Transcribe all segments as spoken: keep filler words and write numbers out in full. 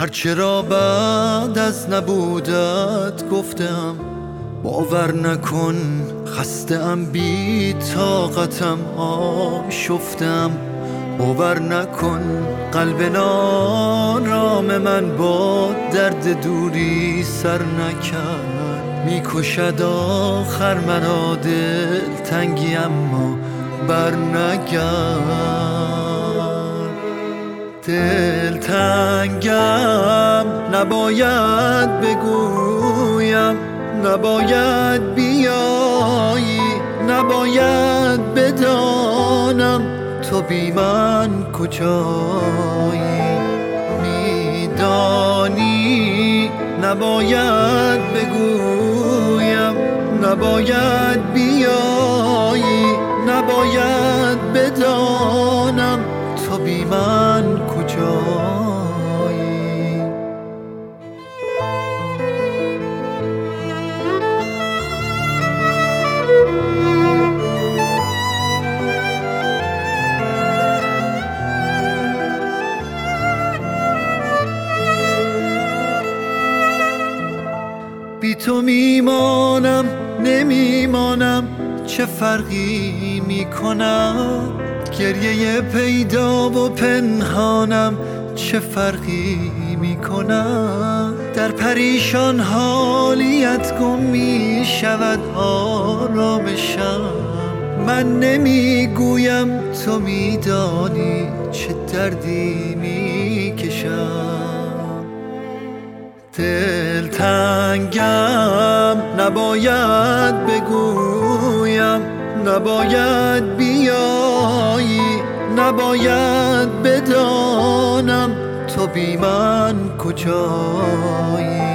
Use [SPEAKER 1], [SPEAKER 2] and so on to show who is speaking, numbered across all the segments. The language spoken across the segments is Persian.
[SPEAKER 1] هرچه را بعد از نبودت گفتم، باور نکن خسته ام بی طاقتم آشفتم. باور نکن قلب نارام من با درد دوری سر نکرد. میکشد آخر مرا دل تنگی اما بر نگرد. دل تنگم نباید بگویم، نباید بیایی، نباید بدانم تو بی من کجایی. میدانی نباید بگویم، نباید بیایی، نباید بدانم تو بی من کجایی. بی تو میمانم نمیمانم، چه فرقی میکنم؟ گریه پیدا و پنهانم، چه فرقی میکنم؟ در پریشان حالیت گم میشود آرامشم. من نمیگویم تو میدانی چه دردی میکشم. دل تنگم نباید بگویم، نباید بیایی، نباید بدانم تو بی من کجایی.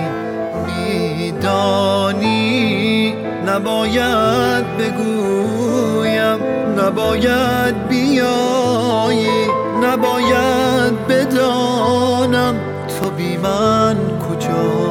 [SPEAKER 1] میدانی نباید بگویم، نباید بیایی، نباید بدانم تو بی من کجایی.